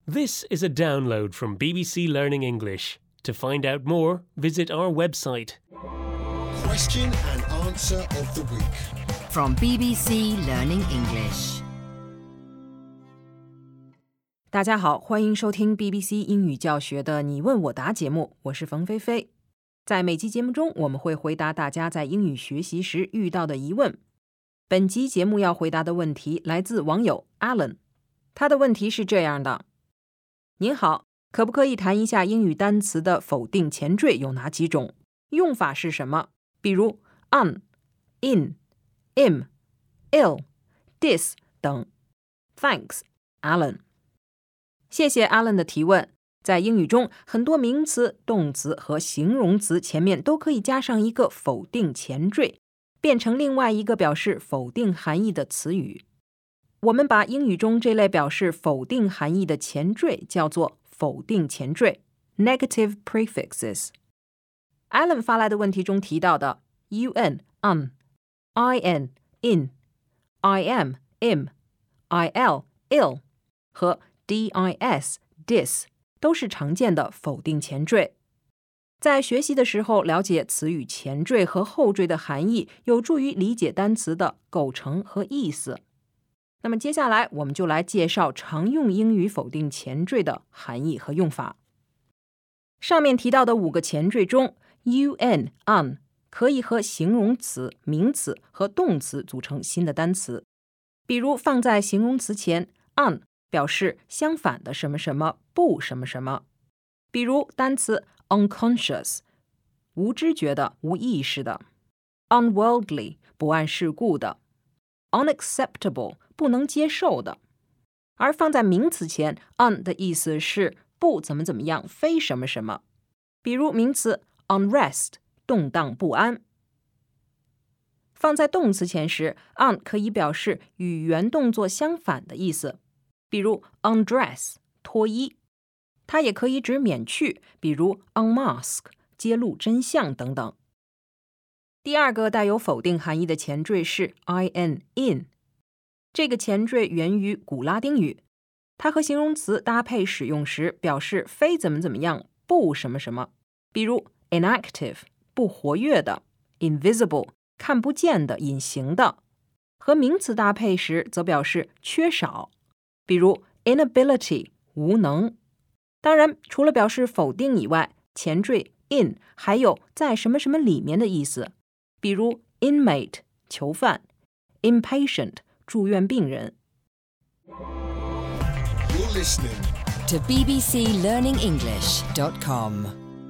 This is a download from BBC Learning English. To find out more, visit our website. Question and answer of the week. From BBC Learning English. 大家好，欢迎收听 BBC 英语教学的你问我答节目，我是冯菲菲。在每期节目中，我们会回答大家在英语学习时遇到的疑问。本集节目要回答的问题来自网友 Alan， 他的问题是这样的：您好，可不可以谈一下英语单词的否定前缀有哪几种？用法是什么？比如 on, in, im, ill, dis 等。Thanks, Alan。谢谢 Alan 的提问。在英语中，很多名词、动词和形容词前面都可以加上一个否定前缀，变成另外一个表示否定含义的词语。我们把英语中这类表示否定含义的前缀叫做否定前缀 negative prefixes。 Alan 发来的问题中提到的 un, un, in, in, im, im, il, ill 和 dis, dis 都是常见的否定前缀。在学习的时候，了解词语前缀和后缀的含义，有助于理解单词的构成和意思。那么接下来我们就来介绍常用英语否定前缀的含义和用法。上面提到的5个前缀中 un, un 可以和形容词、名词和动词组成新的单词。比如放在形容词前 un 表示相反的什么什么，不什么什么。比如单词 unconscious 无知觉的、无意识的， unworldly 不谙世故的， unacceptable 不能接受的。而放在名词前 un 的意思是不怎么怎么样，非什么什么。比如名词 unrest 动荡不安。放在动词前时 un 可以表示与原动作相反的意思，比如 undress 脱衣。它也可以指免去，比如 unmask 揭露真相等等。第二个带有否定含义的前缀是 in。 这个前缀源于古拉丁语，它和形容词搭配使用时表示非怎么怎么样，不什么什么。比如 inactive 不活跃的， invisible 看不见的、隐形的。和名词搭配时则表示缺少，比如 inability 无能。当然，除了表示否定以外，前缀 in 还有在什么什么里面的意思，比如 inmate 囚犯， inpatient 住院病人。 You're listening To bbclearningenglish.com.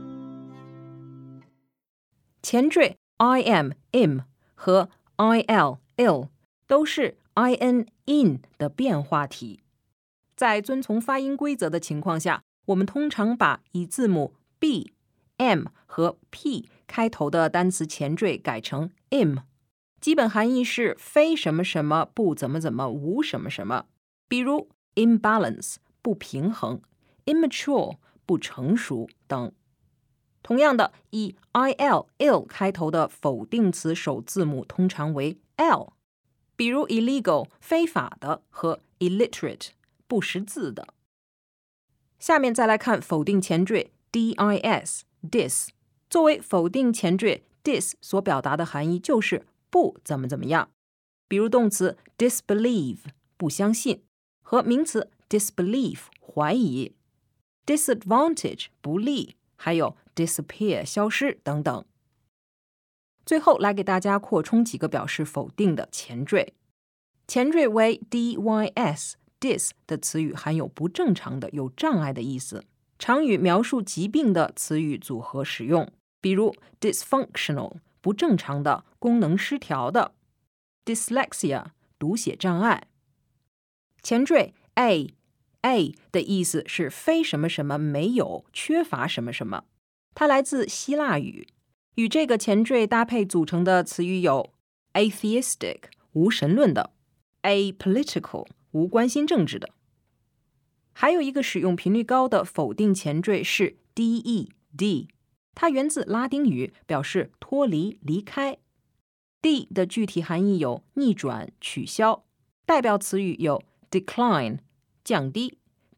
前缀 im, im 和 il, ill 都是 in, in 的变化体。在遵从发音规则的情况下，我们通常把以字母 b, m 和 p 开头的单词前缀改成 im， 基本含义是非什么什么，不怎么怎么，无什么什么。比如 imbalance 不平衡， immature 不成熟等。同样的，以 il, ill 开头的否定词首字母通常为 l， 比如 illegal 非法的和 illiterate 不识字的。下面再来看否定前缀 dis, dis 作为否定前缀 dis 所表达的含义就是不怎么怎么样。比如动词 disbelieve 不相信和名词 disbelief 怀疑， disadvantage 不利，还有 disappear 消失等等。最后来给大家扩充几个表示否定的前缀。前缀为 dys dis 的词语含有不正常的、有障碍的意思，常与描述疾病的词语组合使用，比如 dysfunctional 不正常的、功能失调的， dyslexia 读写障碍。前缀 a 的意思是非什么什么，没有，缺乏什么什么。它来自希腊语，与这个前缀搭配组成的词语有 atheistic 无神论的， apolitical 无关心政治的。还有一个使用频率高的否定前缀是 de， 它源自拉丁语，表示脱离、离开。de 的具体含义有逆转、取消，代表词语有 decline 降低，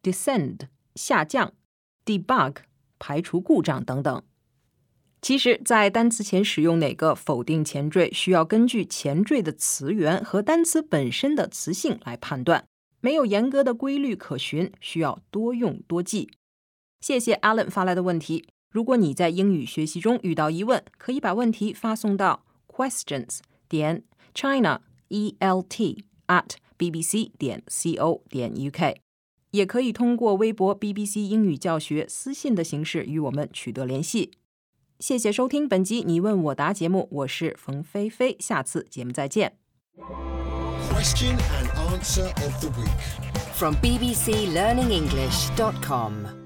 descend 下降， debug 排除故障等等。其实在单词前使用哪个否定前缀需要根据前缀的词源和单词本身的词性来判断，没有严格的规律可循，需要多用多记。谢谢 Alan 发来的问题，如果你在英语学习中遇到疑问，可以把问题发送到 questions.china@bbc.co.uk， 也可以通过微博 BBC 英语教学私信的形式与我们取得联系。谢谢收听本集你问我答节目，我是冯菲菲，下次节目再见。 Question and answer of the week. From bbclearningenglish.com